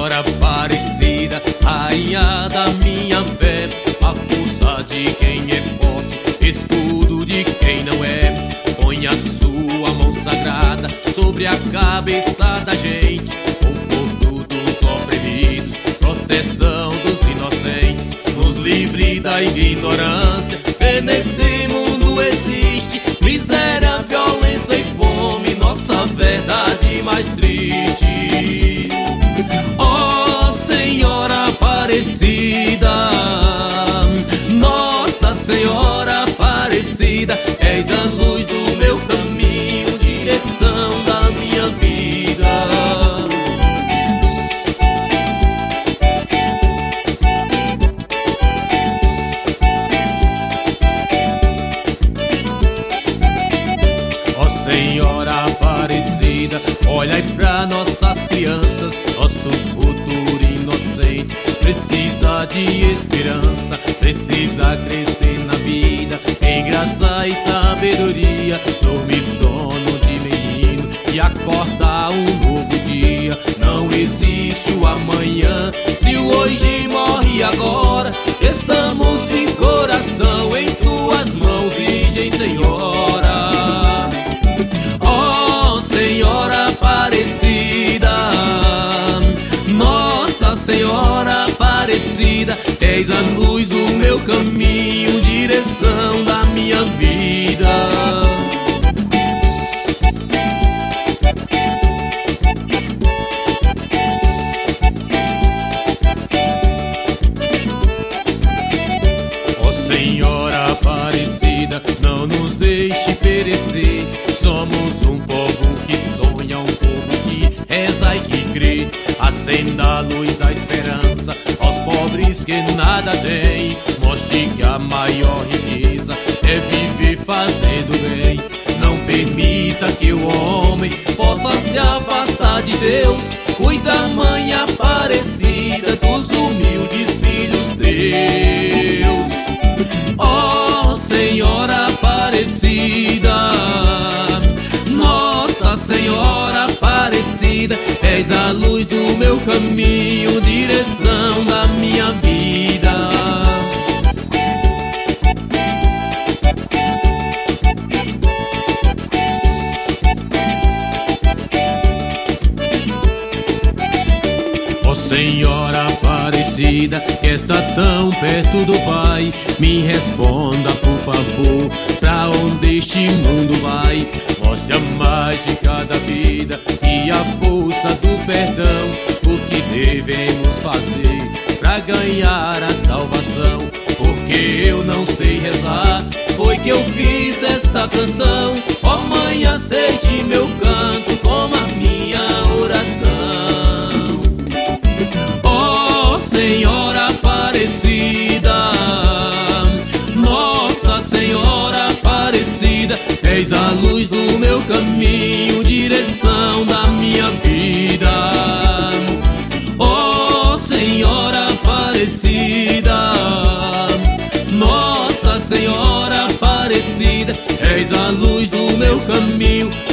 Senhora Aparecida, rainha da minha fé, a força de quem é forte, escudo de quem não é. Põe a sua mão sagrada sobre a cabeça da gente, conforto dos oprimidos, proteção dos inocentes, nos livre da ignorância. Vê nesse mundo existe miséria, violência e fome, nossa verdade mais triste. Ó Senhora Aparecida, Nossa Senhora Aparecida, és a luz do meu caminho, direção da minha vida. Senhora Aparecida, olhai pra nossas crianças, nosso futuro inocente precisa de esperança, precisa crescer na vida, em graça e sabedoria, dormir sono de menino e acordar um novo dia. Não existe o amanhã, se o hoje morre agora, estamos de coração em tuas mãos, Virgem Senhora. Senhora Aparecida, Nossa Senhora Aparecida, és a luz do meu caminho, direção da minha vida. Ó Senhora Aparecida, não nos deixe perecer, somos um povo que sonha, um povo que reza e que crê. Acenda a luz da esperança aos pobres que nada têm, mostre que a maior riqueza é viver fazendo bem. Não permita que o homem possa se afastar de Deus, cuida, Mãe Aparecida, dos humildes filhos teus. Ó Senhora Aparecida, Nossa Senhora Aparecida, és a luz do meu caminho, direção da minha vida. Ó Senhora Aparecida, que está tão perto do Pai, me responda por favor, pra onde este mundo vai? Mostre a mágica da vida e a força do perdão, o que devemos fazer pra ganhar a salvação. Porque eu não sei rezar, foi que eu fiz esta canção. Ó Mãe, aceite meu canto como a minha oração. Ó Senhora Aparecida, Nossa Senhora Aparecida, és a luz do meu caminho, direção da minha vida. Ó Senhora Aparecida, Nossa Senhora Aparecida, és a luz do meu caminho,